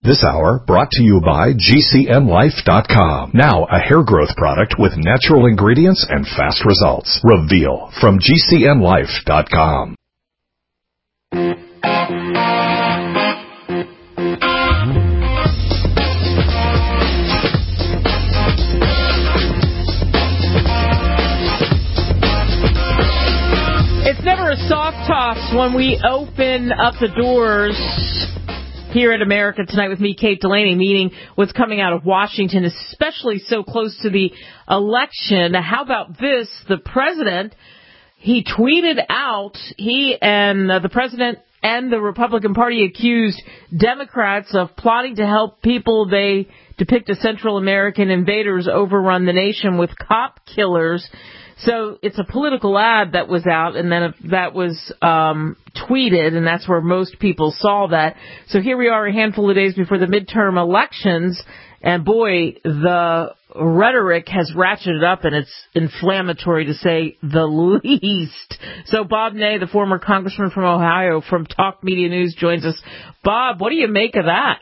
This hour brought to you by GCNlife.com. Now a hair growth product with natural ingredients and fast results. Reveal from GCNlife.com. It's never a soft toss when we open up the doors here at America Tonight with me, Kate Delaney, meeting what's coming out of Washington, especially so close to the election. How about this? The president, he tweeted out, he and the president and the Republican Party accused Democrats of plotting to help people they depict as Central American invaders overrun the nation with cop killers. So it's a political ad that was out, and then that was tweeted, and that's where most people saw that. So here we are a handful of days before the midterm elections, and boy, the rhetoric has ratcheted up, and it's inflammatory to say the least. So Bob Ney, the former congressman from Ohio from Talk Media News, joins us. Bob, what do you make of that?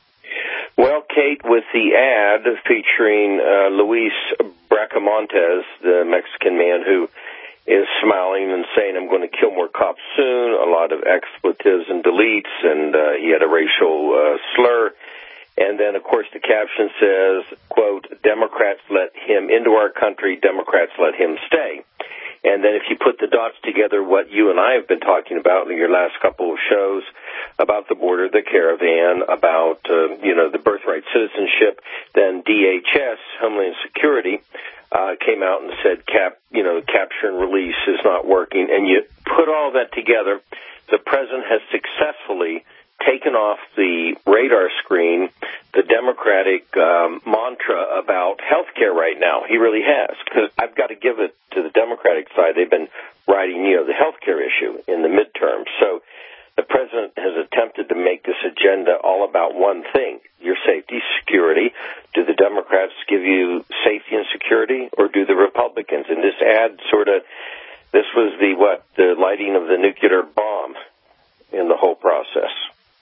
Well, Kate, with the ad featuring Luis Bracamontes, the Mexican man who is smiling and saying, "I'm going to kill more cops soon," a lot of expletives and deletes, and he had a racial slur. And then, of course, the caption says, quote, "Democrats let him into our country, Democrats let him stay." And then if you put the dots together, what you and I have been talking about in your last couple of shows about the border, the caravan, about, the birthright citizenship, then DHS, Homeland Security, came out and said, capture and release is not working. And you put all that together, the president has successfully taken off the radar screen the Democratic mantra about health care right now. He really has, because I've got to give it to the Democratic side. They've been riding, the health care issue in the midterm. So the president has attempted to make this agenda all about one thing, your safety, security. Do the Democrats give you safety and security, or do the Republicans? And this ad this was the lighting of the nuclear bomb in the whole process.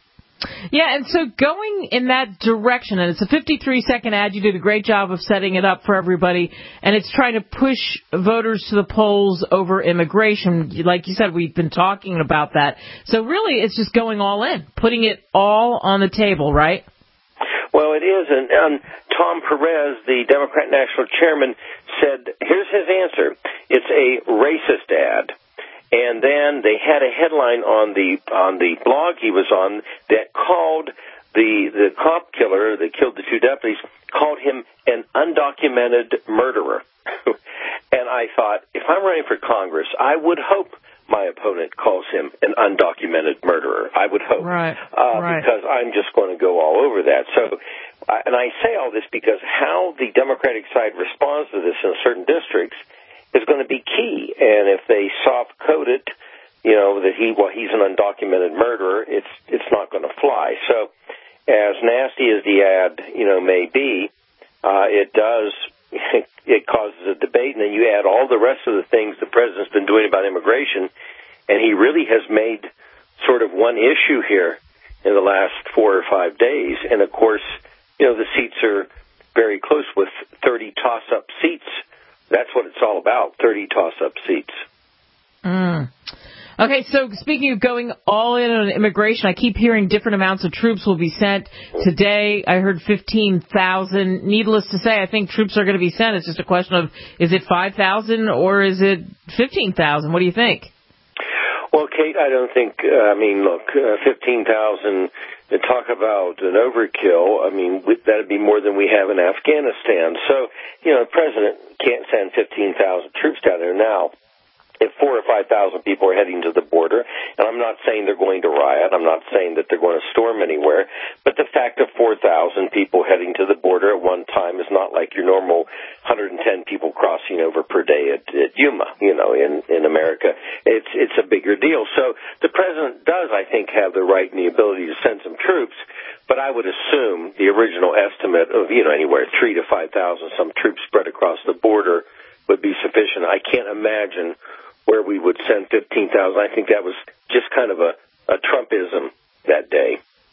Yeah, and so going in that direction, and it's a 53-second ad. You did a great job of setting it up for everybody, and it's trying to push voters to the polls over immigration. Like you said, we've been talking about that. So really, it's just going all in, putting it all on the table, right? Well, it is, and Tom Perez, the Democrat national chairman, said, here's his answer. It's a racist ad. And then they had a headline on the blog he was on that called the cop killer that killed the two deputies, called him an undocumented murderer. And I thought, if I'm running for Congress, I would hope my opponent calls him an undocumented murderer. I would hope. Right. Because I'm just going to go all over that. So, and I say all this because how the Democratic side responds to this in certain districts is going to be key. And if they soft code it, that he's an undocumented murderer, it's not going to fly. So as nasty as the ad, may be, it causes a debate. And then you add all the rest of the things the president's been doing about immigration, and he really has made sort of one issue here in the last 4 or 5 days. And of course, the seats are very close with 30 toss-up seats. That's what it's all about, 30 toss-up seats. Okay, so speaking of going all in on immigration, I keep hearing different amounts of troops will be sent. Today, I heard 15,000. Needless to say, I think troops are going to be sent. It's just a question of, is it 5,000 or is it 15,000? What do you think? Well, Kate, I don't think, 15,000, to talk about an overkill, that'd be more than we have in Afghanistan. So, the president can't send 15,000 troops down there now. If 4,000 or 5,000 people are heading to the border, and I'm not saying they're going to riot, I'm not saying that they're going to storm anywhere, but the fact of 4,000 people heading to the border at one time is not like your normal 110 people crossing over per day at Yuma, in America. It's a bigger deal. So the president does, I think, have the right and the ability to send some troops, but I would assume the original estimate of, anywhere 3,000 to 5,000, some troops spread across the border would be sufficient. I can't imagine where we would send 15,000. I think that was just kind of a Trumpism that day.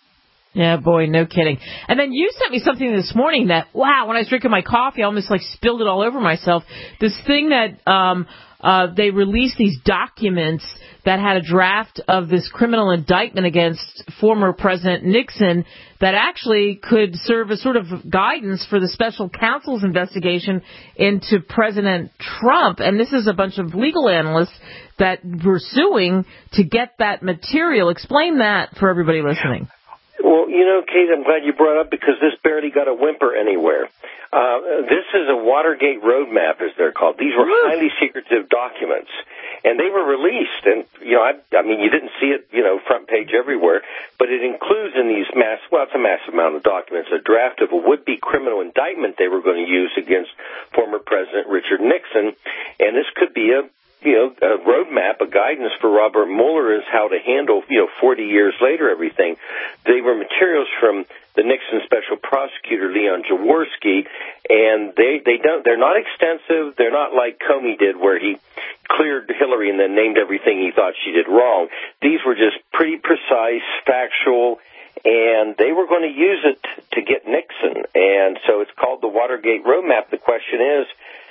Yeah, boy, no kidding. And then you sent me something this morning that, wow, when I was drinking my coffee, I almost like spilled it all over myself. This thing that they released these documents that had a draft of this criminal indictment against former President Nixon that actually could serve as sort of guidance for the special counsel's investigation into President Trump. And this is a bunch of legal analysts that were suing to get that material. Explain that for everybody listening. Well, Kate, I'm glad you brought it up because this barely got a whimper anywhere. This is a Watergate roadmap, as they're called. These were highly secretive documents, and they were released. And, I mean, you didn't see it, front page everywhere, but it includes in these it's a massive amount of documents, a draft of a would-be criminal indictment they were going to use against former President Richard Nixon. And this could be a roadmap, a guidance for Robert Mueller is how to handle, 40 years later everything. They were materials from the Nixon special prosecutor, Leon Jaworski, and they're not extensive. They're not like Comey did where he cleared Hillary and then named everything he thought she did wrong. These were just pretty precise, factual, and they were going to use it to get Nixon. And so it's called the Watergate Roadmap. The question is,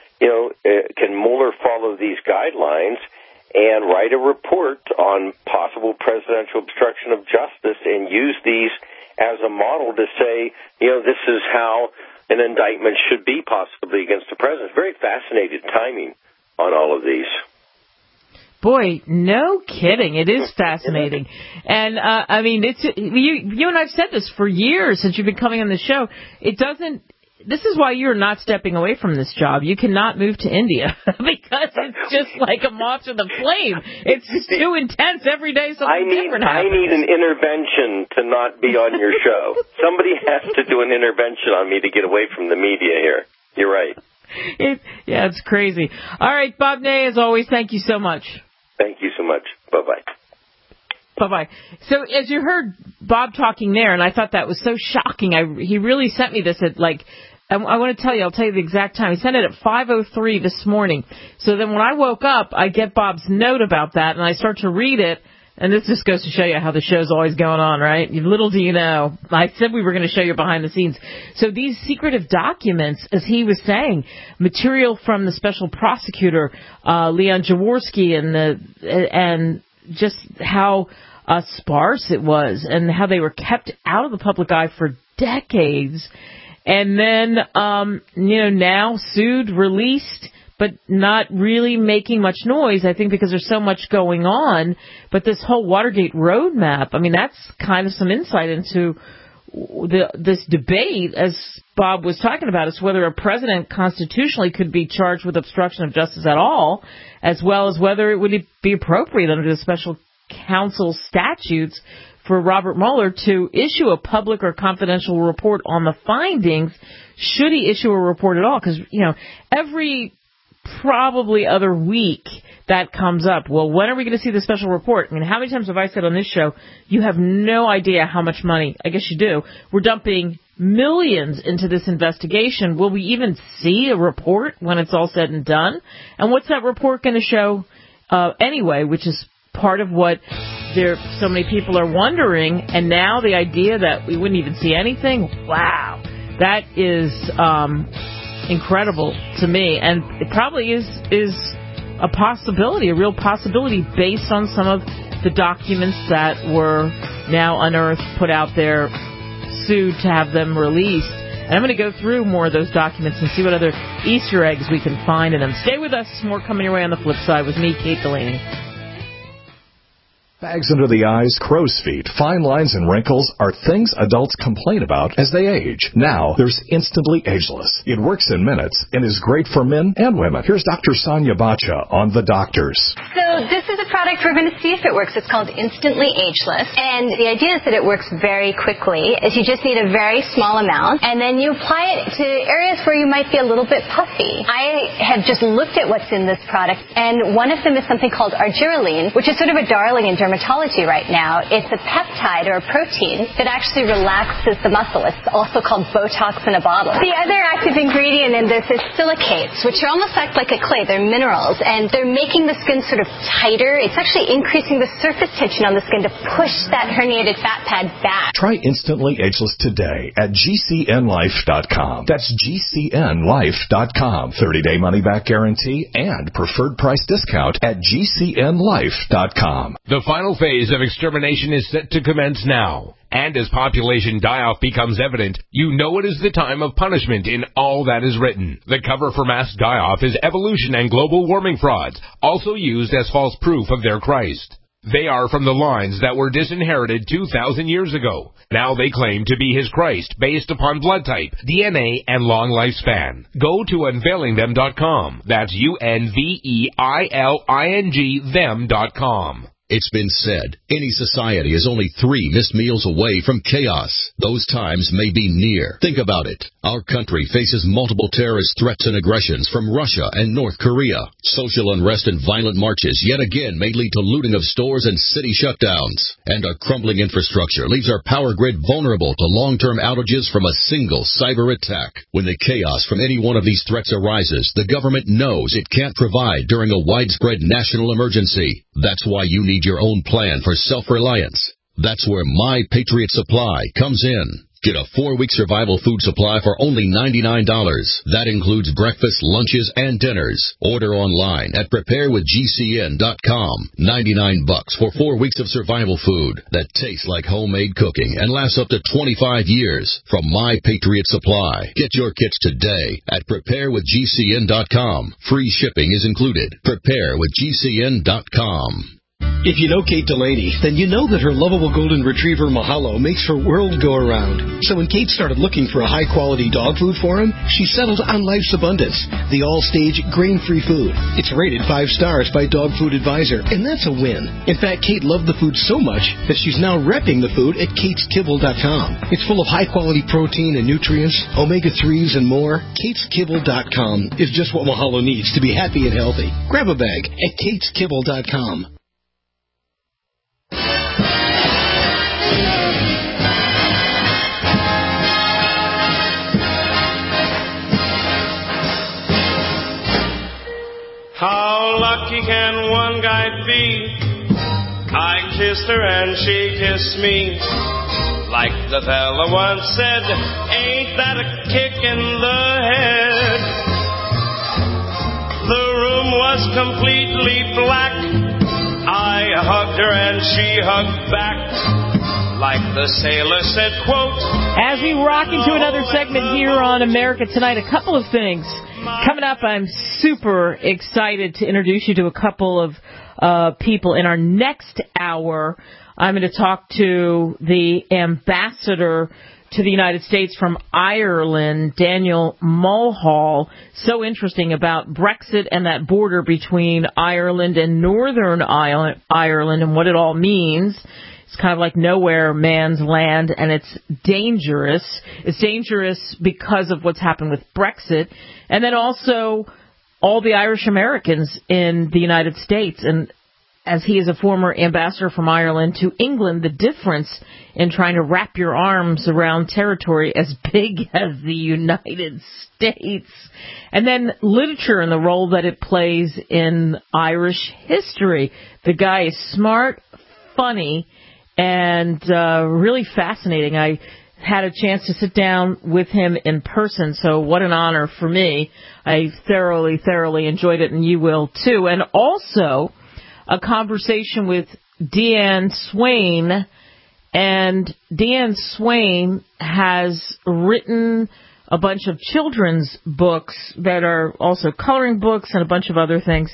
can Mueller follow these guidelines and write a report on possible presidential obstruction of justice and use these as a model to say, this is how an indictment should be possibly against the president? Very fascinating timing on all of these. Boy, no kidding. It is fascinating. And, I mean, you and I've said this for years since you've been coming on the show. This is why you're not stepping away from this job. You cannot move to India because it's just like a moth to the flame. It's just too intense every day. Something different happens. I need an intervention to not be on your show. Somebody has to do an intervention on me to get away from the media here. You're right. It's crazy. All right, Bob Ney, as always, thank you so much. Thank you so much. Bye-bye. Bye-bye. So as you heard Bob talking there, and I thought that was so shocking, he really sent me this at I want to tell you, I'll tell you the exact time. He sent it at 5:03 this morning. So then when I woke up, I get Bob's note about that, and I start to read it, and this just goes to show you how the show's always going on, right? Little do you know. I said we were going to show you behind the scenes. So these secretive documents, as he was saying, material from the special prosecutor, Leon Jaworski, and just how sparse it was and how they were kept out of the public eye for decades. And then, now sued, released, but not really making much noise, I think, because there's so much going on. But this whole Watergate roadmap, I mean, that's kind of some insight into this debate, as Bob was talking about, is whether a president constitutionally could be charged with obstruction of justice at all, as well as whether it would be appropriate under the special counsel statutes for Robert Mueller to issue a public or confidential report on the findings, should he issue a report at all? Because, every probably other week that comes up. Well, when are we going to see the special report? I mean, how many times have I said on this show, you have no idea how much money, I guess you do, we're dumping millions into this investigation. Will we even see a report when it's all said and done? And what's that report going to show anyway, which is part of what so many people are wondering. And now the idea that we wouldn't even see anything, wow, that is incredible to me. And it probably is a possibility, a real possibility, based on some of the documents that were now unearthed, put out there, sued to have them released. And I'm going to go through more of those documents and see what other Easter eggs we can find in them. Stay with us. More coming your way on the flip side with me, Kate Delaney. Bags under the eyes, crow's feet, fine lines, and wrinkles are things adults complain about as they age. Now, there's Instantly Ageless. It works in minutes and is great for men and women. Here's Dr. Sonia Bacha on The Doctors. So this is a product we're going to see if it works. It's called Instantly Ageless. And the idea is that it works very quickly. Is you just need a very small amount, and then you apply it to areas where you might be a little bit puffy. I have just looked at what's in this product, and one of them is something called argireline, which is sort of a darling in dermatology. dermatology right now. It's a peptide or a protein that actually relaxes the muscle. It's also called Botox in a bottle. The other active ingredient in this is silicates, which are almost act like a clay. They're minerals, and they're making the skin sort of tighter. It's actually increasing the surface tension on the skin to push that herniated fat pad back. Try Instantly Ageless today at GCNlife.com. That's GCNlife.com. 30-day money-back guarantee and preferred price discount at GCNlife.com. The final phase of extermination is set to commence now. And as population die-off becomes evident, you know it is the time of punishment in all that is written. The cover for mass die-off is evolution and global warming frauds, also used as false proof of their Christ. They are from the lines that were disinherited 2,000 years ago. Now they claim to be his Christ based upon blood type, DNA, and long lifespan. Go to unveilingthem.com. That's UNVEILING them.com. It's been said, any society is only 3 missed meals away from chaos. Those times may be near. Think about it. Our country faces multiple terrorist threats and aggressions from Russia and North Korea. Social unrest and violent marches yet again may lead to looting of stores and city shutdowns. And a crumbling infrastructure leaves our power grid vulnerable to long-term outages from a single cyber attack. When the chaos from any one of these threats arises, the government knows it can't provide during a widespread national emergency. That's why you need your own plan for self-reliance. That's where My Patriot Supply comes in. Get a 4-week survival food supply for only $99. That includes breakfast, lunches, and dinners. Order online at preparewithgcn.com. $99 for 4 weeks of survival food that tastes like homemade cooking and lasts up to 25 years from My Patriot Supply. Get your kits today at preparewithgcn.com. Free shipping is included. Preparewithgcn.com. If you know Kate Delaney, then you know that her lovable golden retriever Mahalo makes her world go around. So when Kate started looking for a high-quality dog food for him, she settled on Life's Abundance, the all-stage grain-free food. It's rated 5 stars by Dog Food Advisor, and that's a win. In fact, Kate loved the food so much that she's now repping the food at KatesKibble.com. It's full of high-quality protein and nutrients, omega-3s, and more. KatesKibble.com is just what Mahalo needs to be happy and healthy. Grab a bag at KatesKibble.com. How lucky can one guy be? I kissed her and she kissed me. Like the fella once said, ain't that a kick in the head? The room was completely black. I hugged her and she hugged back. Like the sailor said, quote, as we rock into another segment here on America Tonight, a couple of things. Coming up, I'm super excited to introduce you to a couple of people. In our next hour, I'm going to talk to the ambassador to the United States from Ireland, Daniel Mulhall. So interesting about Brexit and that border between Ireland and Northern Ireland and what it all means. It's kind of like nowhere man's land, and it's dangerous. It's dangerous because of what's happened with Brexit, and then also all the Irish Americans in the United States. And as he is a former ambassador from Ireland to England, the difference in trying to wrap your arms around territory as big as the United States. And then literature and the role that it plays in Irish history. The guy is smart, funny, and really fascinating. I had a chance to sit down with him in person, so what an honor for me. I thoroughly enjoyed it, and you will too. And also a conversation with Deanne Swain. And Deanne Swain has written a bunch of children's books that are also coloring books and a bunch of other things.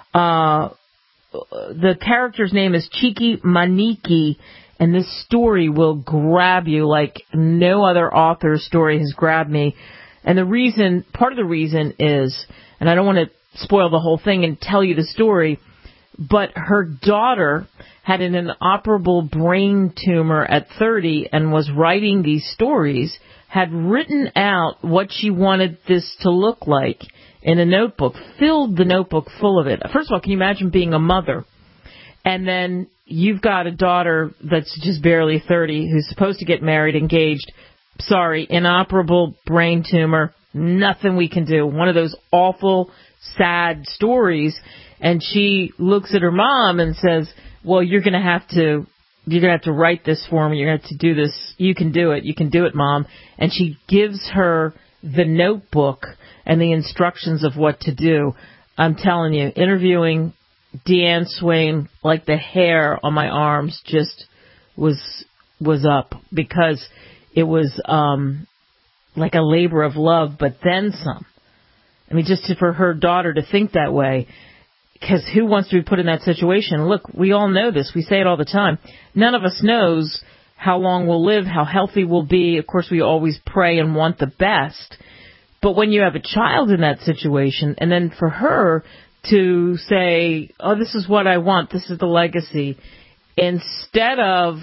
The character's name is Cheeky Maniki, and this story will grab you like no other author's story has grabbed me. And part of the reason is, and I don't want to spoil the whole thing and tell you the story, but her daughter had an inoperable brain tumor at 30 and was writing these stories, had written out what she wanted this to look like in a notebook, filled the notebook full of it. First of all, can you imagine being a mother and then you've got a daughter that's just barely 30 who's supposed to get married, engaged. Sorry, inoperable brain tumor. Nothing we can do. One of those awful, sad stories. And she looks at her mom and says, well, you're going to have to write this for me. You're going to have to do this. You can do it. You can do it, Mom. And she gives her the notebook and the instructions of what to do. I'm telling you, interviewing Deanne Swain, like the hair on my arms just was up, because it was like a labor of love, but then some. I mean, just for her daughter to think that way, because who wants to be put in that situation? Look, we all know this. We say it all the time. None of us knows how long we'll live, how healthy we'll be. Of course, we always pray and want the best. But when you have a child in that situation, and then for her to say, oh, this is what I want, this is the legacy, instead of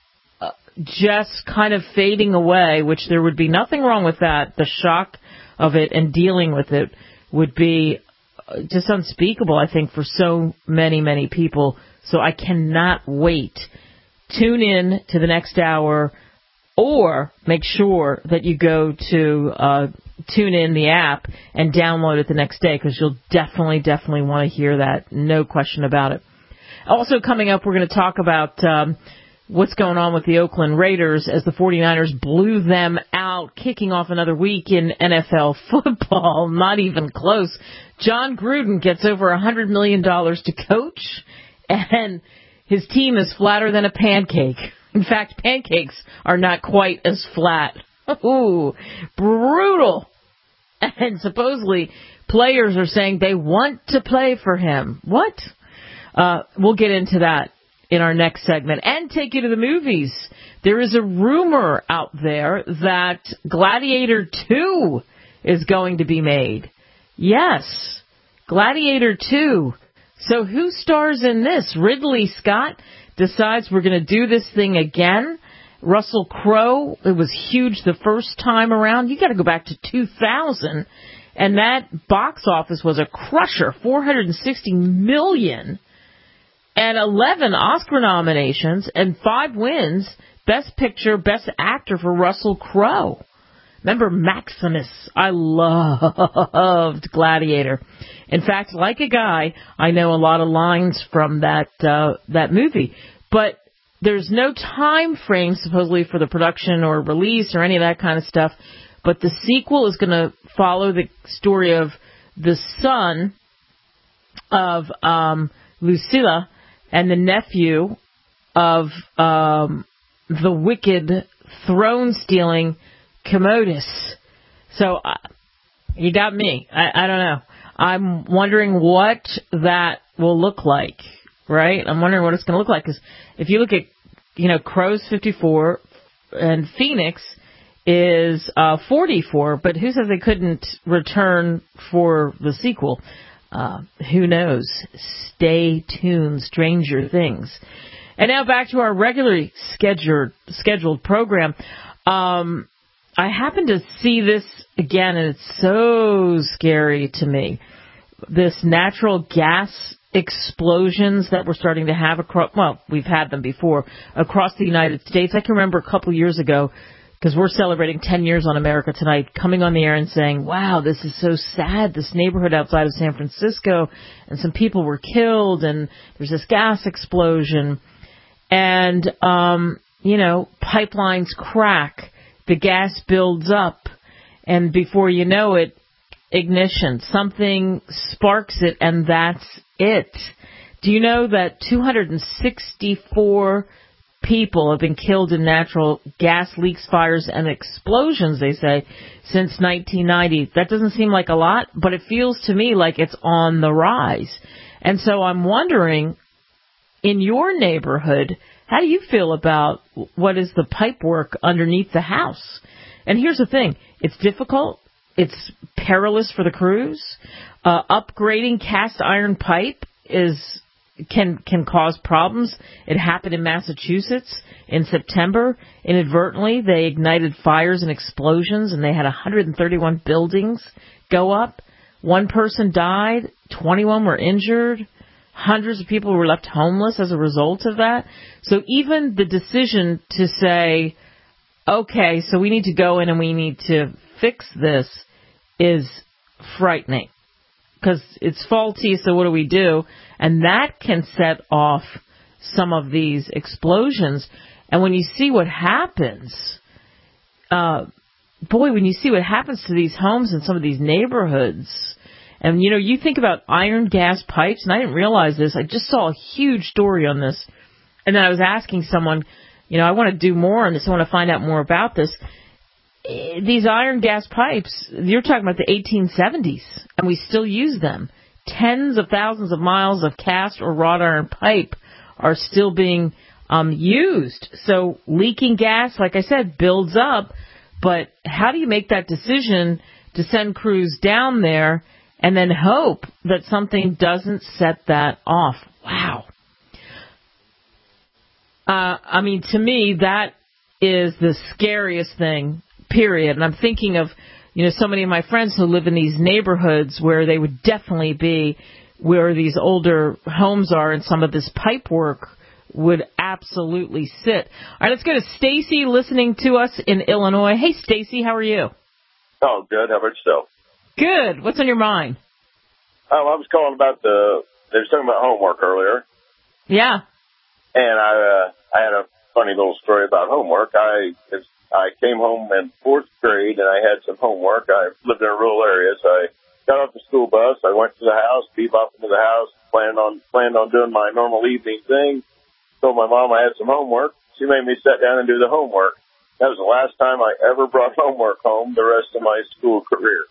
just kind of fading away, which there would be nothing wrong with that, the shock of it and dealing with it would be just unspeakable, I think, for so many, many people. So I cannot wait. Tune in to the next hour, or make sure that you go to Tune In, the app, and download it the next day, because you'll definitely want to hear that. No question about it. Also coming up, we're going to talk about what's going on with the Oakland Raiders as the 49ers blew them out, kicking off another week in NFL football. Not even close. John Gruden gets over $100 million to coach, and his team is flatter than a pancake. In fact, pancakes are not quite as flat. Ooh, brutal. And supposedly players are saying they want to play for him. What? We'll get into that in our next segment and take you to the movies. There is a rumor out there that Gladiator 2 is going to be made. Yes, Gladiator 2. So who stars in this? Ridley Scott decides we're going to do this thing again. Russell Crowe, it was huge the first time around. You got to go back to 2000, and that box office was a crusher, $460 million, and 11 Oscar nominations and 5 wins. Best Picture, Best Actor for Russell Crowe. Remember Maximus? I loved Gladiator. In fact, like a guy, I know a lot of lines from that movie, but there's no time frame, supposedly, for the production or release or any of that kind of stuff. But the sequel is going to follow the story of the son of Lucilla and the nephew of the wicked throne-stealing Commodus. So you got me. I don't know. I'm wondering what that will look like. Right? I'm wondering what it's going to look like, because if you look at, Crow's 54 and Phoenix is 44, but who says they couldn't return for the sequel? Who knows? Stay tuned, Stranger Things. And now back to our regularly scheduled program. I happened to see this again, and it's so scary to me. This natural gas explosions that we're starting to have we've had them before, across the United States. I can remember a couple years ago, because we're celebrating 10 years on America Tonight, coming on the air and saying, wow, this is so sad, this neighborhood outside of San Francisco, and some people were killed, and there's this gas explosion. And, pipelines crack, the gas builds up, and before you know it, ignition, something sparks it, and that's it. Do you know that 264 people have been killed in natural gas leaks, fires, and explosions, they say, since 1990? That doesn't seem like a lot, but it feels to me like it's on the rise. And so I'm wondering, in your neighborhood, how do you feel about what is the pipe work underneath the house? And here's the thing. It's difficult. It's perilous for the crews. Upgrading cast iron pipe can cause problems. It happened in Massachusetts in September. Inadvertently, they ignited fires and explosions, and they had 131 buildings go up. 1 person died. 21 were injured. hundreds of people were left homeless as a result of that. So even the decision to say, okay, so we need to go in and we need to fix this is frightening because it's faulty, so what do we do? And that can set off some of these explosions. And when you see what happens, when you see what happens to these homes in some of these neighborhoods, and, you think about iron gas pipes, and I didn't realize this. I just saw a huge story on this. And then I was asking someone, I want to do more on this. I want to find out more about this. These iron gas pipes, you're talking about the 1870s, and we still use them. Tens of thousands of miles of cast or wrought iron pipe are still being used. So leaking gas, like I said, builds up. But how do you make that decision to send crews down there and then hope that something doesn't set that off? Wow. To me, that is the scariest thing, period. And I'm thinking of, so many of my friends who live in these neighborhoods where they would definitely be where these older homes are, and some of this pipe work would absolutely sit. All right, let's go to Stacy listening to us in Illinois. Hey, Stacy, how are you? Oh, good. How about yourself? Good. What's on your mind? I was calling about they were talking about homework earlier. Yeah. And I had a funny little story about homework. I came home in 4th grade, and I had some homework. I lived in a rural area, so I got off the school bus. I went to the house, bebopped into the house, planned on doing my normal evening thing. Told my mom I had some homework. She made me sit down and do the homework. That was the last time I ever brought homework home the rest of my school career.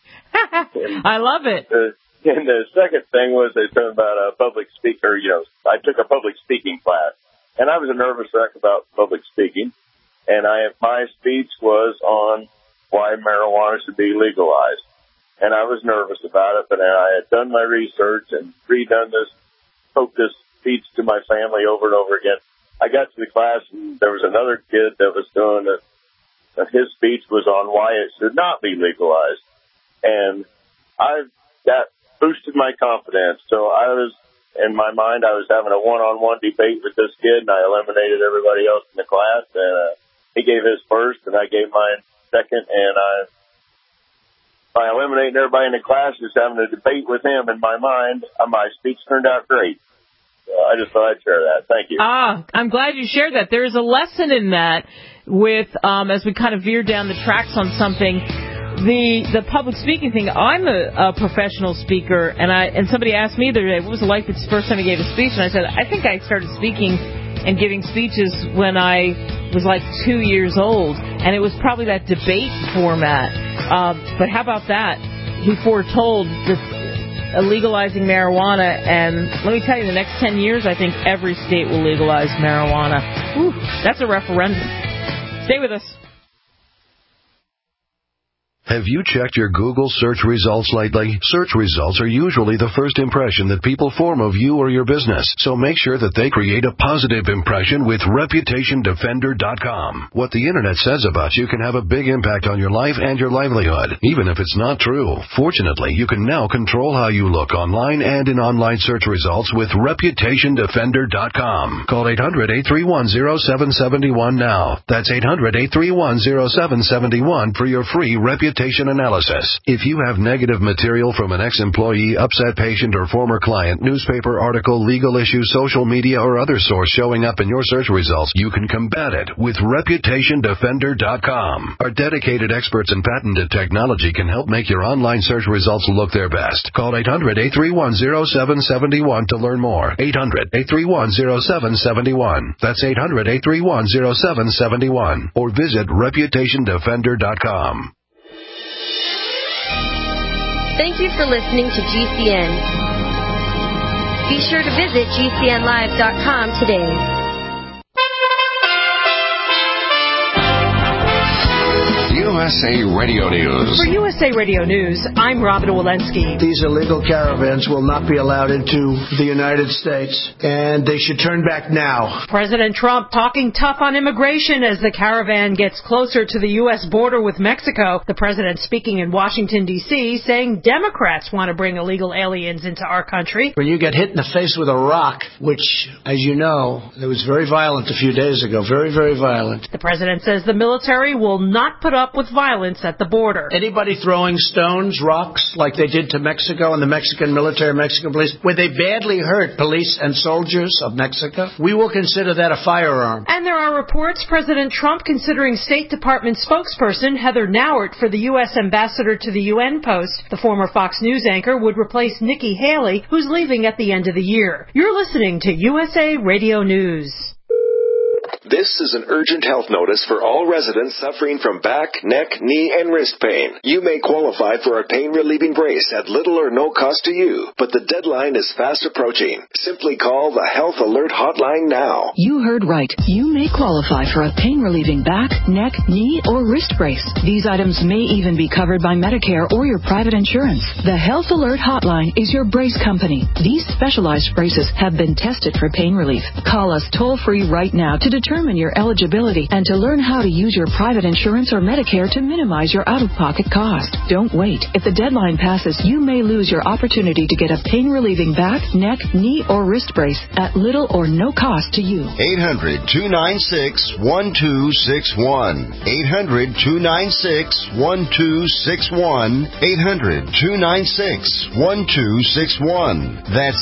I love it. And the second thing was they talking about a public speaker. I took a public speaking class, and I was a nervous wreck about public speaking. And my speech was on why marijuana should be legalized. And I was nervous about it, but I had done my research and redone spoke this speech to my family over and over again. I got to the class, and there was another kid that was doing it. His speech was on why it should not be legalized. And that boosted my confidence. So in my mind, I was having a one-on-one debate with this kid, and I eliminated everybody else in the class. And he gave his first, and I gave mine second. And by eliminating everybody in the class, just having a debate with him in my mind, my speech turned out great. So I just thought I'd share that. Thank you. I'm glad you shared that. There is a lesson in that with, as we kind of veer down the tracks on something, the public speaking thing. I'm a professional speaker, and somebody asked me the other day, what was it like the first time you gave a speech? And I said, I think I started speaking and giving speeches when I was like 2 years old, and it was probably that debate format. But how about that? He foretold this legalizing marijuana, and let me tell you, the next 10 years, I think every state will legalize marijuana. Whew, that's a referendum. Stay with us. Have you checked your Google search results lately? Search results are usually the first impression that people form of you or your business, so make sure that they create a positive impression with ReputationDefender.com. What the Internet says about you can have a big impact on your life and your livelihood, even if it's not true. Fortunately, you can now control how you look online and in online search results with ReputationDefender.com. Call 800-831-0771 now. That's 800-831-0771 for your free reputation analysis. If you have negative material from an ex-employee, upset patient, or former client, newspaper article, legal issue, social media, or other source showing up in your search results, you can combat it with ReputationDefender.com. Our dedicated experts in patented technology can help make your online search results look their best. Call 800-831-0771 to learn more. 800-831-0771. That's 800-831-0771. Or visit ReputationDefender.com. Thank you for listening to GCN. Be sure to visit GCNlive.com today. You USA Radio News. For USA Radio News, I'm Robin Walensky. These illegal caravans will not be allowed into the United States, and they should turn back now. President Trump talking tough on immigration as the caravan gets closer to the U.S. border with Mexico. The president speaking in Washington, D.C., saying Democrats want to bring illegal aliens into our country. When you get hit in the face with a rock, which, as you know, it was very violent a few days ago, very, very violent. The president says the military will not put up with violence at the border. Anybody throwing stones, rocks, like they did to Mexico and the Mexican military, Mexican police, where they badly hurt police and soldiers of Mexico, we will consider that a firearm. And there are reports President Trump considering State Department spokesperson Heather Nauert for the U.S. ambassador to the UN post. The former Fox News anchor would replace Nikki Haley, who's leaving at the end of the year. You're listening to USA Radio News. This is an urgent health notice for all residents suffering from back, neck, knee, and wrist pain. You may qualify for a pain-relieving brace at little or no cost to you, but the deadline is fast approaching. Simply call the Health Alert Hotline now. You heard right. You may qualify for a pain-relieving back, neck, knee, or wrist brace. These items may even be covered by Medicare or your private insurance. The Health Alert Hotline is your brace company. These specialized braces have been tested for pain relief. Call us toll-free right now to determine your eligibility and to learn how to use your private insurance or Medicare to minimize your out-of-pocket cost. Don't wait. If the deadline passes, you may lose your opportunity to get a pain-relieving back, neck, knee, or wrist brace at little or no cost to you. 800-296-1261. 800-296-1261. 800-296-1261. That's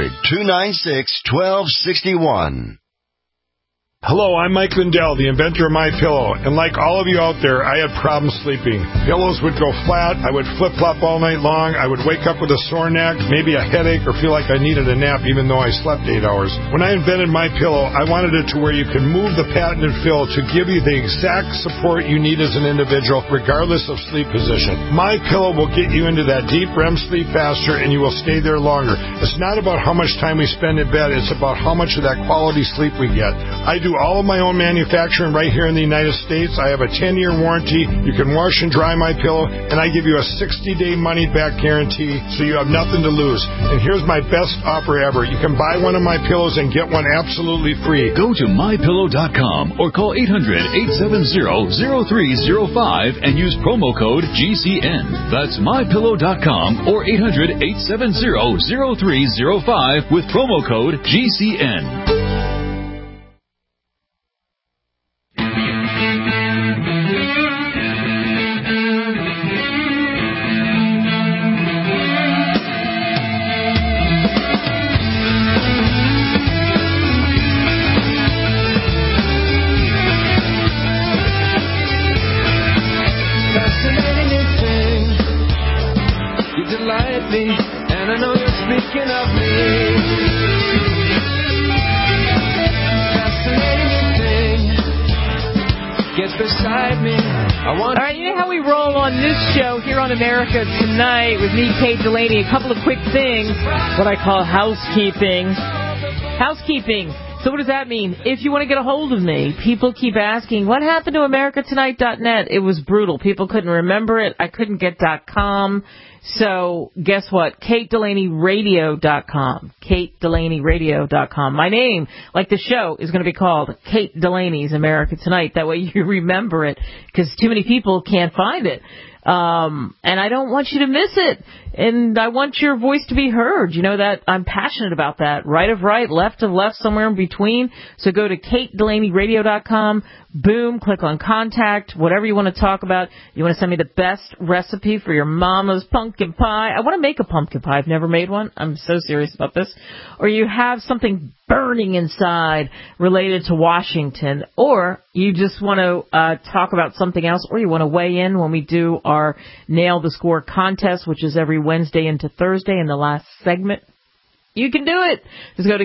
800-296-1261. Hello, I'm Mike Lindell, the inventor of MyPillow, and like all of you out there, I had problems sleeping. Pillows would go flat, I would flip-flop all night long, I would wake up with a sore neck, maybe a headache, or feel like I needed a nap even though I slept 8 hours. When I invented MyPillow, I wanted it to where you could move the patented fill to give you the exact support you need as an individual, regardless of sleep position. MyPillow will get you into that deep REM sleep faster, and you will stay there longer. It's not about how much time we spend in bed, it's about how much of that quality sleep we get. I do all of my own manufacturing right here in the United States. I have a 10-year warranty. You can wash and dry my pillow, and I give you a 60-day money-back guarantee, so you have nothing to lose. And here's my best offer ever. You can buy one of my pillows and get one absolutely free. Go to MyPillow.com or call 800-870-0305 and use promo code GCN. That's MyPillow.com or 800-870-0305 with promo code GCN. And I know you're speaking of me. Fascinating thing gets beside me. All right, you know how we roll on this show here on America Tonight with me, Kate Delaney. A couple of quick things, what I call housekeeping. Housekeeping. So what does that mean? If you want to get a hold of me, people keep asking, what happened to AmericaTonight.net? It was brutal. People couldn't remember it. I couldn't get .com. So guess what? KateDelaneyRadio.com. KateDelaneyRadio.com. My name, like the show, is going to be called Kate Delaney's America Tonight. That way you remember it, because too many people can't find it. And I don't want you to miss it. And I want your voice to be heard. You know that I'm passionate about that. Right of right, left of left, somewhere in between. So go to KateDelaneyRadio.com. Boom, click on contact, whatever you want to talk about. You want to send me the best recipe for your mama's pumpkin pie. I want to make a pumpkin pie. I've never made one. I'm so serious about this. Or you have something burning inside related to Washington. Or you just want to talk about something else. Or you want to weigh in when we do our Nail the Score contest, which is every Wednesday into Thursday in the last segment. You can do it. Just go to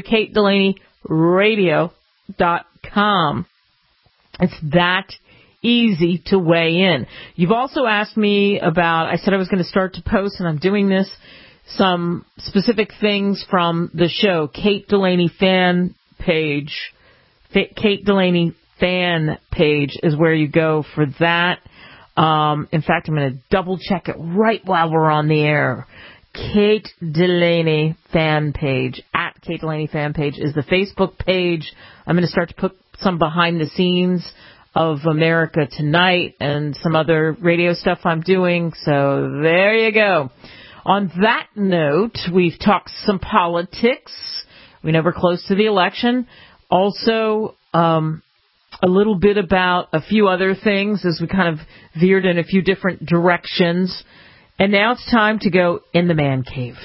KateDelaneyRadio.com. It's that easy to weigh in. You've also asked me about, I said I was going to start to post, and I'm doing this, some specific things from the show. Kate Delaney fan page. Kate Delaney fan page is where you go for that. In fact, I'm going to double check it right while we're on the air. Kate Delaney fan page, at Kate Delaney fan page, is the Facebook page. I'm going to start to put some behind the scenes of America Tonight and some other radio stuff I'm doing. So there you go. On that note, we've talked some politics. We know we're close to the election. Also, a little bit about a few other things as we kind of veered in a few different directions. And now it's time to go in the man cave.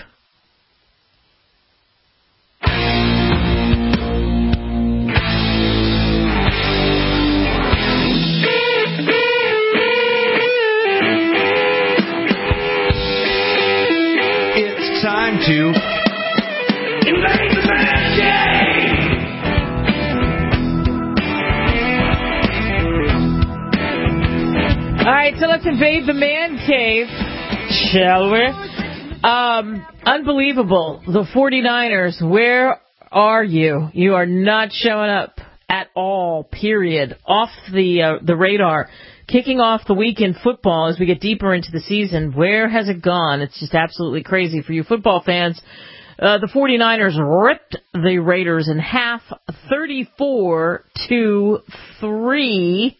It's time to invade the man cave. All right, so let's invade the man cave. Shall we? Unbelievable. The 49ers, where are you? You are not showing up at all, period. Off the radar. Kicking off the week in football as we get deeper into the season. Where has it gone? It's just absolutely crazy for you football fans. The 49ers ripped the Raiders in half, 34-3.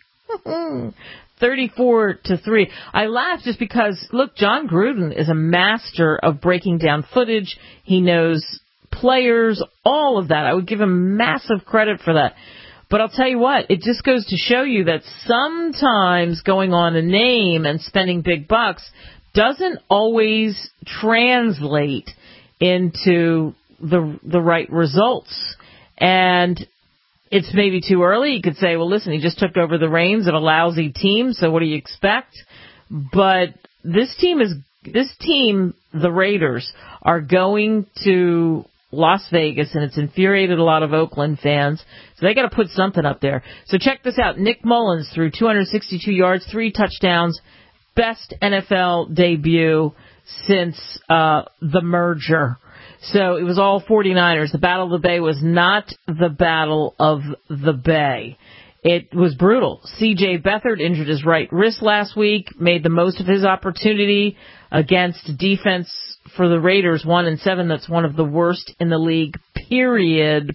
34-3. I laugh just because, look, John Gruden is a master of breaking down footage. He knows players, all of that. I would give him massive credit for that. But I'll tell you what, it just goes to show you that sometimes going on a name and spending big bucks doesn't always translate into the right results. And it's maybe too early. You could say, well, listen, he just took over the reins of a lousy team, so what do you expect? But this team, the Raiders, are going to Las Vegas, and it's infuriated a lot of Oakland fans, so they got to put something up there. So check this out. Nick Mullins threw 262 yards, 3 touchdowns, best NFL debut since the merger. So it was all 49ers. The Battle of the Bay was not the Battle of the Bay. It was brutal. C.J. Beathard injured his right wrist last week, made the most of his opportunity against defense for the Raiders, 1-7. That's one of the worst in the league, period.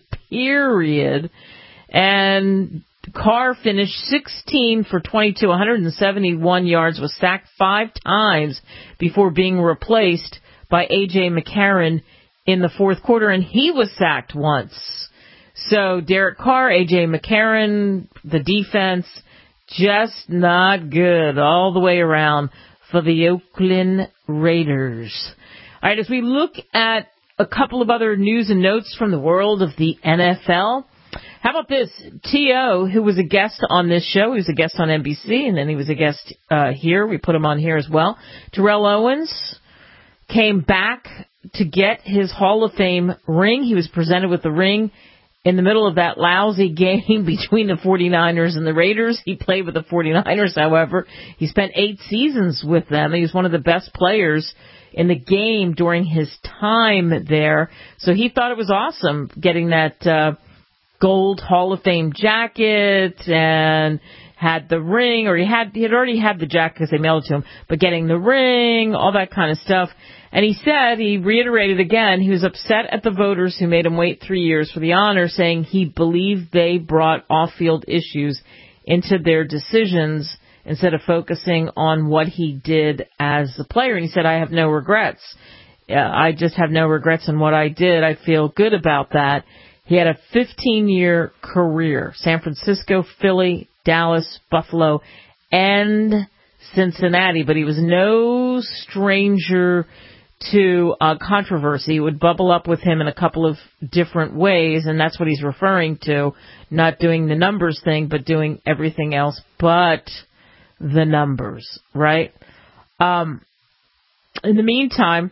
And Carr finished 16 for 22, 171 yards, was sacked 5 times before being replaced by A.J. McCarron in the fourth quarter, and he was sacked once. So Derek Carr, A.J. McCarron, the defense, just not good all the way around for the Oakland Raiders. All right, as we look at a couple of other news and notes from the world of the NFL, how about this? T.O., who was a guest on this show, he was a guest on NBC, and then he was a guest here. We put him on here as well. Terrell Owens came back to get his Hall of Fame ring. He was presented with the ring in the middle of that lousy game between the 49ers and the Raiders. He played with the 49ers, however. He spent 8 seasons with them. He was one of the best players in the game during his time there. So he thought it was awesome getting that gold Hall of Fame jacket and had the ring, or he had already had the jacket because they mailed it to him, but getting the ring, all that kind of stuff. And he reiterated again, he was upset at the voters who made him wait 3 years for the honor, saying he believed they brought off-field issues into their decisions instead of focusing on what he did as a player. And he said, I have no regrets. I just have no regrets in what I did. I feel good about that. He had a 15-year career, San Francisco, Philly, Dallas, Buffalo, and Cincinnati, but he was no stranger to controversy. It would bubble up with him in a couple of different ways, and that's what he's referring to, not doing the numbers thing, but doing everything else but the numbers, right? In the meantime,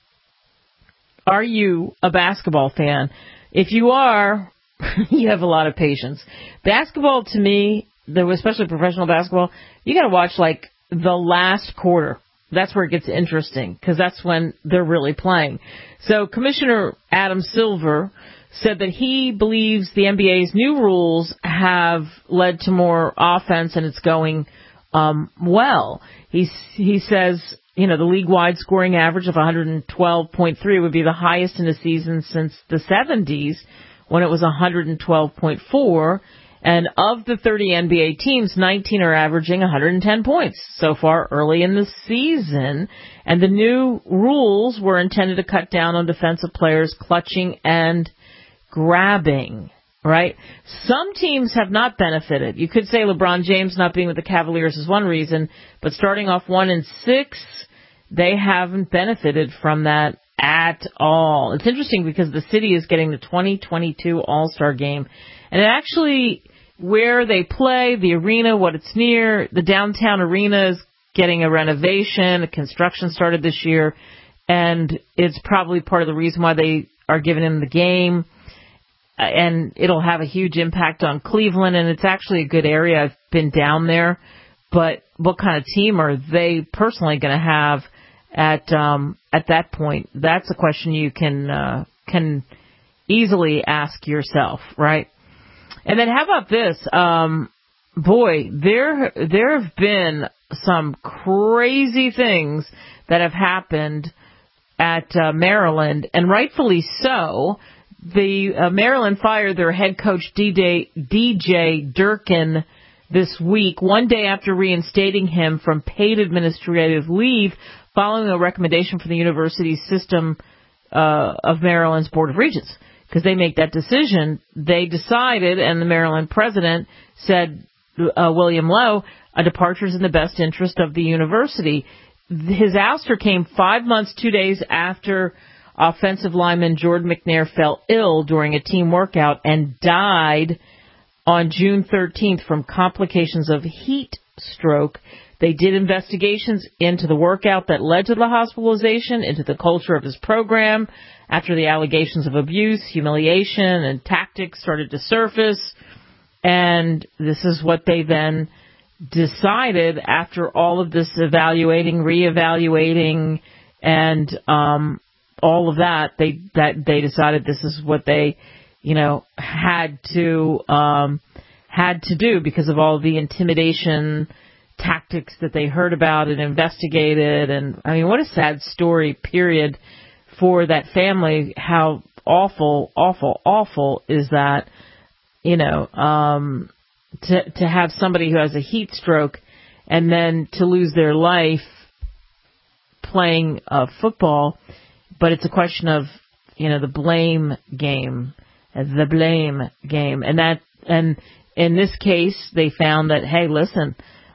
are you a basketball fan? If you are, you have a lot of patience. Basketball, to me, especially professional basketball, you got to watch like the last quarter. That's where it gets interesting because that's when they're really playing. So Commissioner Adam Silver said that he believes the NBA's new rules have led to more offense and it's going well. He says, the league-wide scoring average of 112.3 would be the highest in a season since the 70s, when it was 112.4. And of the 30 NBA teams, 19 are averaging 110 points so far early in the season. And the new rules were intended to cut down on defensive players clutching and grabbing, right? Some teams have not benefited. You could say LeBron James not being with the Cavaliers is one reason, but starting off 1-6, they haven't benefited from that at all. It's interesting because the city is getting the 2022 All-Star Game. And it actually, where they play, the arena, what it's near, the downtown arena is getting a renovation. The construction started this year. And it's probably part of the reason why they are giving him the game. And it'll have a huge impact on Cleveland. And it's actually a good area. I've been down there. But what kind of team are they personally going to have at that point? That's a question you can easily ask yourself, right? And then how about this? Boy, there have been some crazy things that have happened at Maryland, and rightfully so. The Maryland fired their head coach DJ Durkin this week, one day after reinstating him from paid administrative leave following a recommendation from the university system of Maryland's Board of Regents. Because they make that decision, they decided, and the Maryland president said, William Lowe, a departure is in the best interest of the university. His ouster came 5 months, 2 days after offensive lineman Jordan McNair fell ill during a team workout and died on June 13th from complications of heat stroke. They did investigations into the workout that led to the hospitalization, into the culture of his program, after the allegations of abuse, humiliation, and tactics started to surface. And this is what they then decided after all of this evaluating, reevaluating, and all of that. They decided this is what they, had to do because of all the intimidation tactics that they heard about and investigated. And I mean, what a sad story, period, for that family. How awful, awful, awful is that, to have somebody who has a heat stroke and then to lose their life playing football. But it's a question of, the blame game. And in this case, they found that, hey, listen,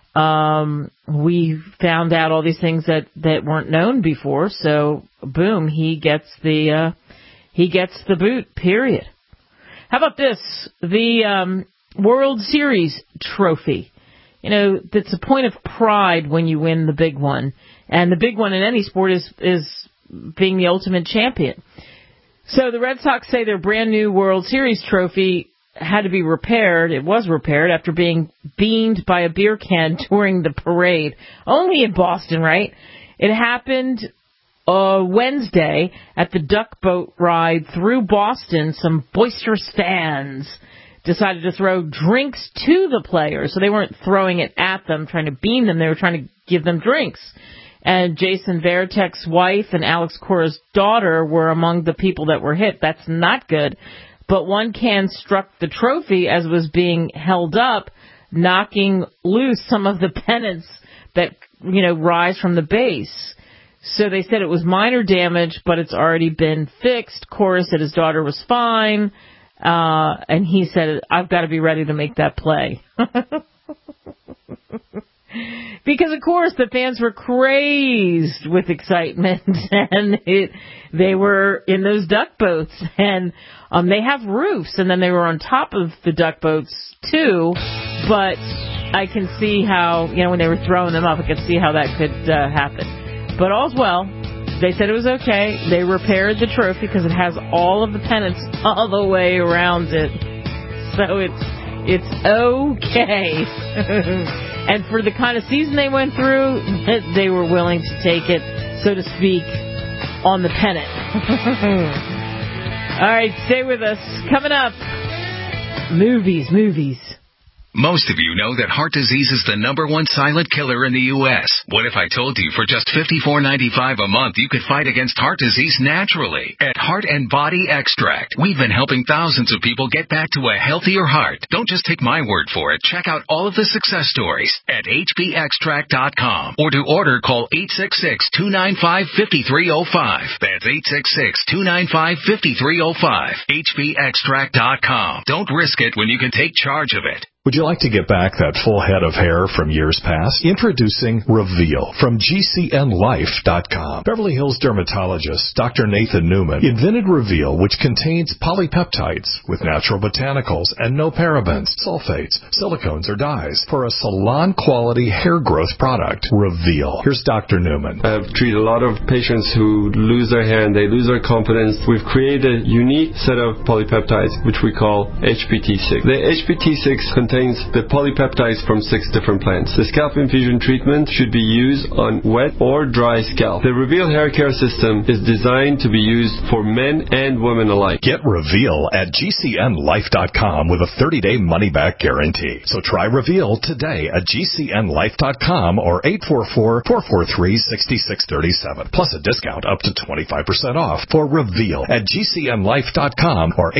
we found out all these things that weren't known before. So boom, he gets the boot, period. How about this? The World Series trophy. It's a point of pride when you win the big one. And the big one in any sport is being the ultimate champion. So the Red Sox say their brand new World Series trophy had to be repaired. It was repaired after being beamed by a beer can during the parade. Only in Boston, right? It happened Wednesday at the duck boat ride through Boston. Some boisterous fans decided to throw drinks to the players. So they weren't throwing it at them, trying to beam them. They were trying to give them drinks. And Jason Varitek's wife and Alex Cora's daughter were among the people that were hit. That's not good. But one can struck the trophy as it was being held up, knocking loose some of the pennants that, rise from the base. So they said it was minor damage, but it's already been fixed. Cora said his daughter was fine. And he said, I've got to be ready to make that play. Because, of course, the fans were crazed with excitement, and they were in those duck boats, and they have roofs, and then they were on top of the duck boats, too, but I can see how, when they were throwing them up, I could see how that could happen. But all's well. They said it was okay. They repaired the trophy because it has all of the pennants all the way around it, so it's okay. And for the kind of season they went through, they were willing to take it, so to speak, on the pennant. All right, stay with us. Coming up, movies. Most of you know that heart disease is the #1 silent killer in the U.S. What if I told you for just $54.95 a month you could fight against heart disease naturally? At Heart and Body Extract, we've been helping thousands of people get back to a healthier heart. Don't just take my word for it. Check out all of the success stories at hbextract.com. Or to order, call 866-295-5305. That's 866-295-5305. hbextract.com. Don't risk it when you can take charge of it. Would you like to get back that full head of hair from years past? Introducing Reveal from GCNlife.com. Beverly Hills dermatologist Dr. Nathan Newman invented Reveal, which contains polypeptides with natural botanicals and no parabens, sulfates, silicones, or dyes for a salon-quality hair growth product. Reveal. Here's Dr. Newman. I've treated a lot of patients who lose their hair and they lose their confidence. We've created a unique set of polypeptides, which we call HPT6. The HPT6 contains the polypeptides from 6 different plants. The scalp infusion treatment should be used on wet or dry scalp. The Reveal hair care system is designed to be used for men and women alike. Get Reveal at GCNlife.com with a 30-day money-back guarantee. So try Reveal today at GCNlife.com or 844-443-6637. Plus a discount up to 25% off for Reveal at GCNlife.com or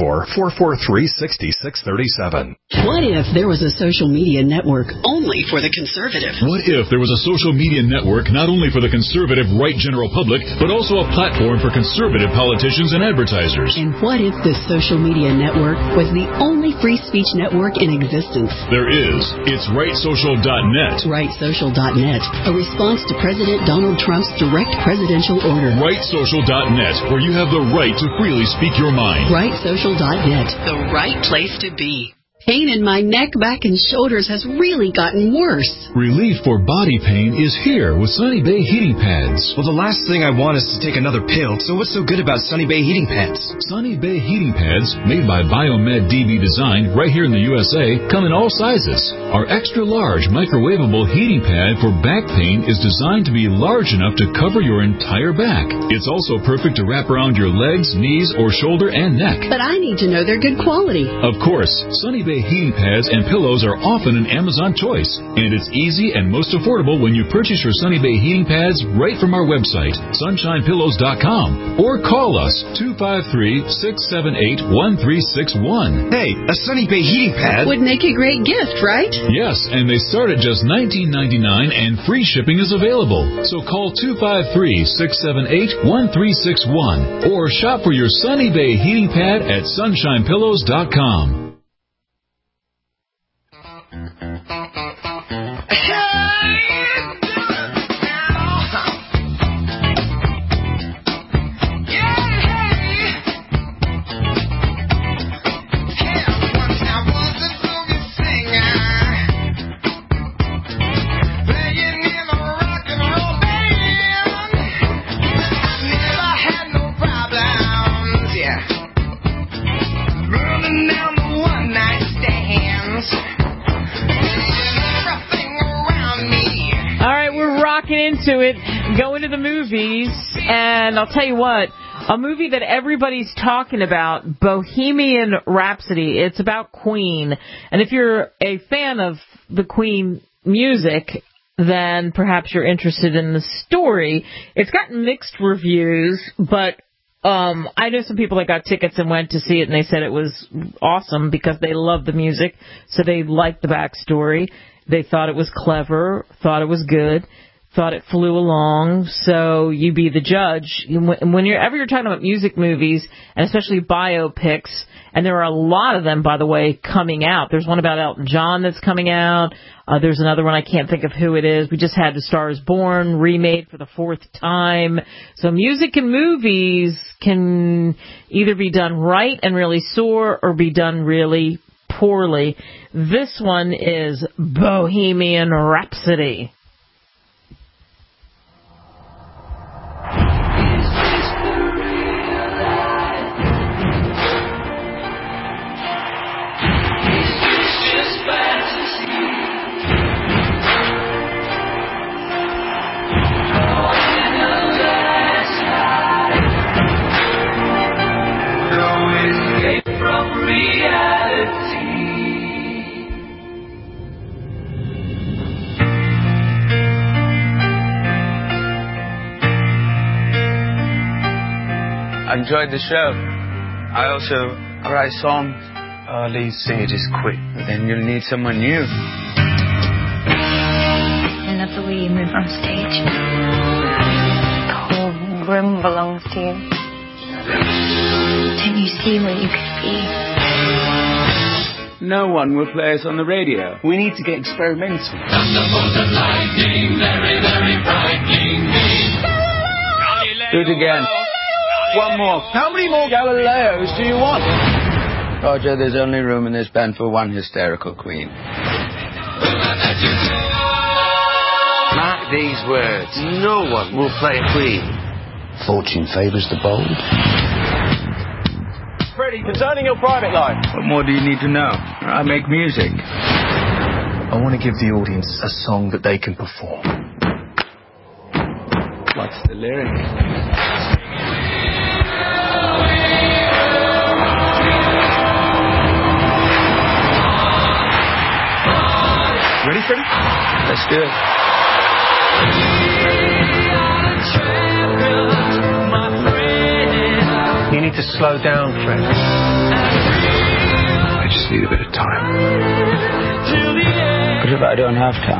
844-443-6637. What if there was a social media network only for the conservative? What if there was a social media network not only for the conservative right general public, but also a platform for conservative politicians and advertisers? And what if this social media network was the only free speech network in existence? There is. It's RightSocial.net. RightSocial.net, a response to President Donald Trump's direct presidential order. RightSocial.net, where you have the right to freely speak your mind. RightSocial.net, the right place to be. Pain in my neck, back, and shoulders has really gotten worse. Relief for body pain is here with Sunny Bay heating pads. Well, the last thing I want is to take another pill, so what's so good about Sunny Bay heating pads? Sunny Bay heating pads, made by Biomed DB Design right here in the USA, come in all sizes. Our extra large microwavable heating pad for back pain is designed to be large enough to cover your entire back. It's also perfect to wrap around your legs, knees, or shoulder and neck. But I need to know they're good quality. Of course, Sunny Bay heating pads and pillows are often an Amazon choice, and it's easy and most affordable when you purchase your Sunny Bay heating pads right from our website, sunshinepillows.com, or call us 253-678-1361. Hey, a Sunny Bay heating pad would make a great gift, right? Yes, and they start at just $19.99 and free shipping is available. So call 253-678-1361 or shop for your Sunny Bay heating pad at sunshinepillows.com. Into it, going to the movies, and I'll tell you what, a movie that everybody's talking about, Bohemian Rhapsody. It's about Queen, and if you're a fan of the Queen music, then perhaps you're interested in the story. It's gotten mixed reviews, but I know some people that got tickets and went to see it, and they said it was awesome because they love the music, so they liked the backstory. They thought it was clever, thought it was good, thought it flew along, so you be the judge. Whenever you're talking about music movies, and especially biopics, and there are a lot of them, by the way, coming out. There's one about Elton John that's coming out. There's another one, I can't think of who it is. We just had The Star is Born remade for the 4th time. So music and movies can either be done right and really soar or be done really poorly. This one is Bohemian Rhapsody. I enjoyed the show. I also write songs. Our lead singer just quit, but then you'll need someone new. I love the way you move on stage. The whole room belongs to you. Don't you see what you could be? No one will play us on the radio. We need to get experimental. Thunderbolt and lightning, very, very frightening me. Do it again. One more. How many more Galileos do you want? Roger, there's only room in this band for one hysterical queen. Mark these words. No one will play a queen. Fortune favours the bold. Freddie, concerning your private life. What more do you need to know? I make music. I want to give the audience a song that they can perform. What's the lyric? Ready, Freddie? Let's do it. You need to slow down, Fred. I just need a bit of time. What if I don't have time?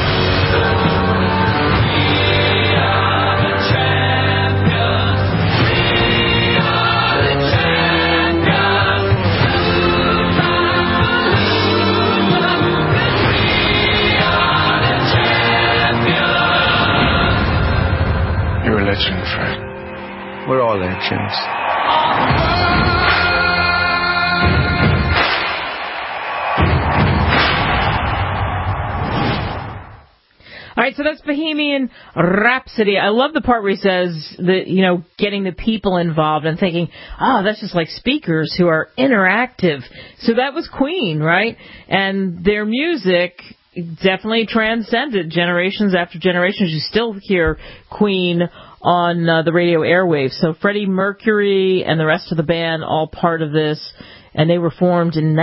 You're a legend, Fred. We're all legends. All right, so that's Bohemian Rhapsody. I love the part where he says that, you know, getting the people involved and thinking, oh, that's just like speakers who are interactive. So that was Queen, right? And their music definitely transcended generations after generations. You still hear Queen on the radio airwaves. So Freddie Mercury and the rest of the band all part of this, and they were formed in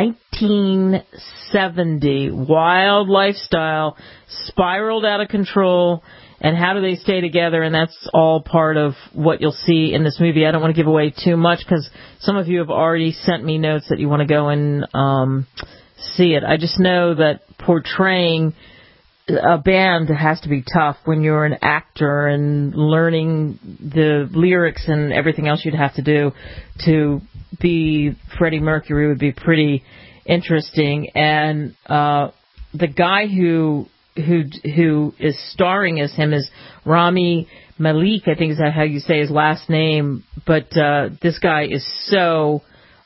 1970. Wild lifestyle, spiraled out of control, and how do they stay together? And that's all part of what you'll see in this movie. I don't want to give away too much because some of you have already sent me notes that you want to go and see it. I just know that portraying a band has to be tough when you're an actor, and learning the lyrics and everything else you'd have to do to be Freddie Mercury would be pretty interesting. And the guy who is starring as him is Rami Malek, I think is that how you say his last name. But this guy is so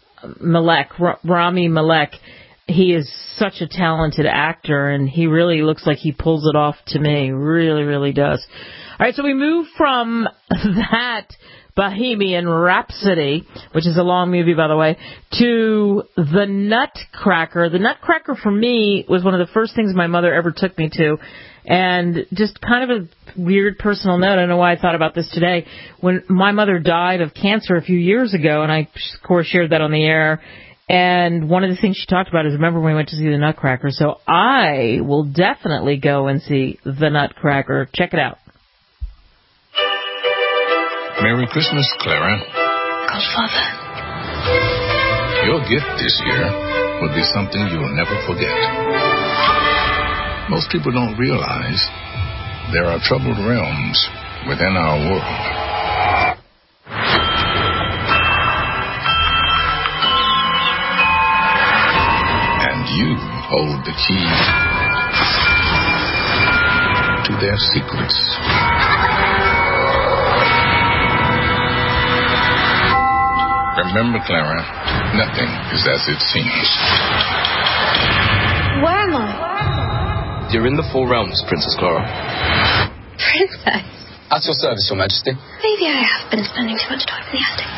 Rami Malek. He is such a talented actor, and he really looks like he pulls it off to me. Really, really does. All right, so we move from that Bohemian Rhapsody, which is a long movie, by the way, to The Nutcracker. The Nutcracker, for me, was one of the first things my mother ever took me to. And just kind of a weird personal note, I don't know why I thought about this today. When my mother died of cancer a few years ago, and I, of course, shared that on the air, and one of the things she talked about is, remember when we went to see The Nutcracker? So I will definitely go and see The Nutcracker. Check it out. Merry Christmas, Clara. Godfather. Your gift this year will be something you'll never forget. Most people don't realize there are troubled realms within our world. You hold the key to their secrets. Remember, Clara, nothing is as it seems. Where am I? You're in the Four Realms, Princess Clara. Princess? At your service, Your Majesty. Maybe I have been spending too much time in the attic.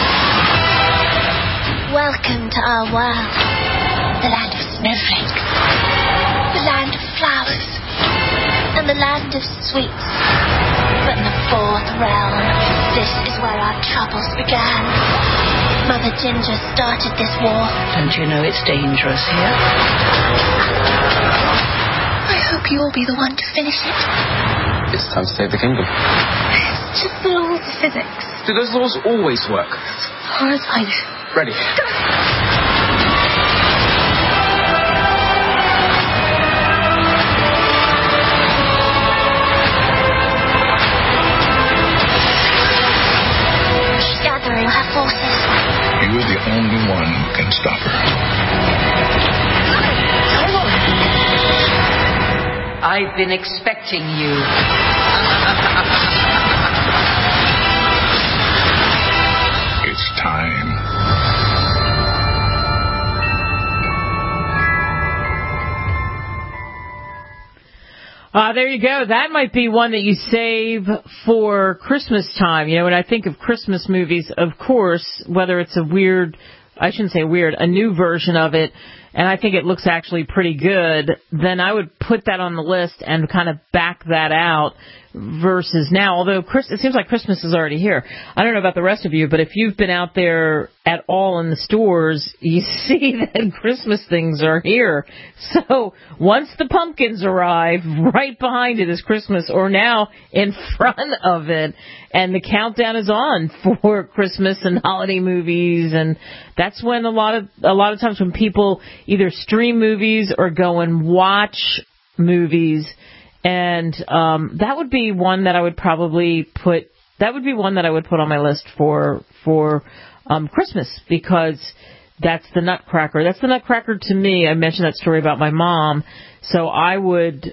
Welcome to our world. The land of snowflakes, the land of flowers, and the land of sweets. But in the fourth realm, this is where our troubles began. Mother Ginger started this war. Don't you know it's dangerous here? I hope you'll be the one to finish it. It's time to take the kingdom. It just belongs It's physics. Do those laws always work? As far as I know. Ready. She's gathering her forces. You are the only one who can stop her. I've been expecting you. It's time. There you go. That might be one that you save for Christmas time. You know, when I think of Christmas movies, of course, whether it's a new version of it, and I think it looks actually pretty good, then I would put that on the list and kind of back that out versus now. Although it seems like Christmas is already here. I don't know about the rest of you, but if you've been out there at all in the stores, you see that Christmas things are here. So once the pumpkins arrive, right behind it is Christmas, or now in front of it, and the countdown is on for Christmas and holiday movies. And that's when a lot of times when people either stream movies or go and watch movies. And that would be one that I would probably put. That would be one that I would put on my list for Christmas, because that's the Nutcracker. That's the Nutcracker to me. I mentioned that story about my mom, so I would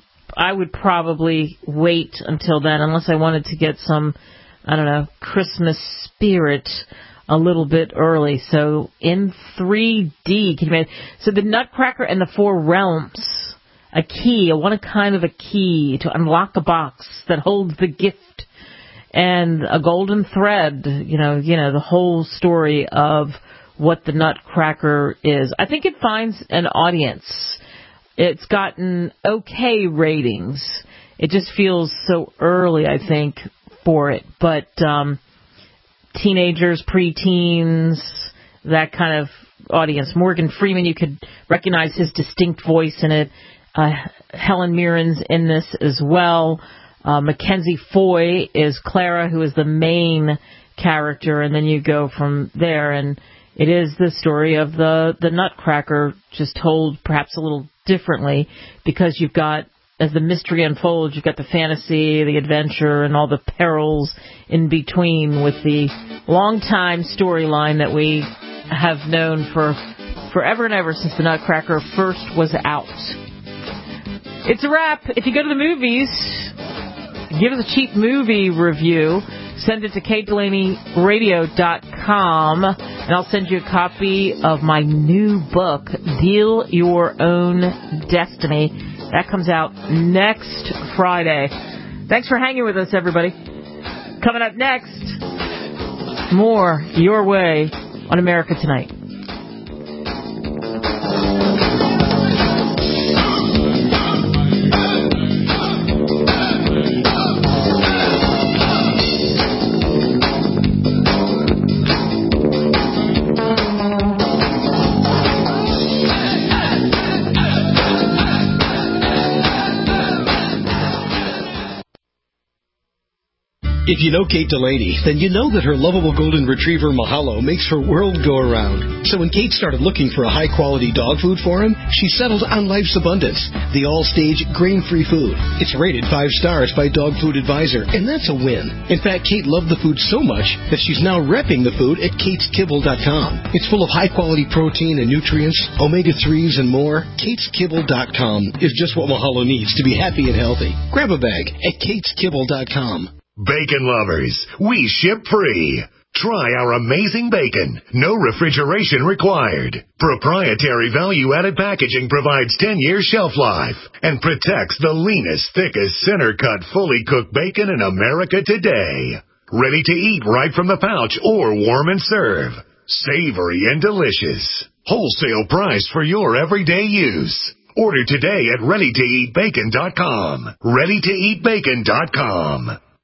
probably wait until then, unless I wanted to get some, I don't know, Christmas spirit a little bit early. So in 3D, can you imagine? So the Nutcracker and the Four Realms. A key, I want a kind of a key to unlock a box that holds the gift, and a golden thread, you know, the whole story of what the Nutcracker is. I think it finds an audience. It's gotten okay ratings. It just feels so early, I think, for it. But teenagers, preteens, that kind of audience. Morgan Freeman, you could recognize his distinct voice in it. Helen Mirren's in this as well. Mackenzie Foy is Clara, who is the main character, and then you go from there, and it is the story of the Nutcracker, just told perhaps a little differently, because you've got, as the mystery unfolds, you've got the fantasy, the adventure, and all the perils in between, with the long-time storyline that we have known for forever and ever since the Nutcracker first was out. It's a wrap. If you go to the movies, give us a cheap movie review. Send it to KateDelaneyRadio.com, and I'll send you a copy of my new book, Deal Your Own Destiny. That comes out next Friday. Thanks for hanging with us, everybody. Coming up next, more Your Way on America Tonight. If you know Kate Delaney, then you know that her lovable golden retriever Mahalo makes her world go around. So when Kate started looking for a high-quality dog food for him, she settled on Life's Abundance, the all-stage grain-free food. It's rated 5 stars by Dog Food Advisor, and that's a win. In fact, Kate loved the food so much that she's now repping the food at KatesKibble.com. It's full of high-quality protein and nutrients, omega-3s, and more. KatesKibble.com is just what Mahalo needs to be happy and healthy. Grab a bag at KatesKibble.com. Bacon lovers, we ship free. Try our amazing bacon. No refrigeration required. Proprietary value-added packaging provides 10-year shelf life and protects the leanest, thickest, center-cut, fully cooked bacon in America today. Ready to eat right from the pouch or warm and serve. Savory and delicious. Wholesale price for your everyday use. Order today at ReadyToEatBacon.com. ReadyToEatBacon.com.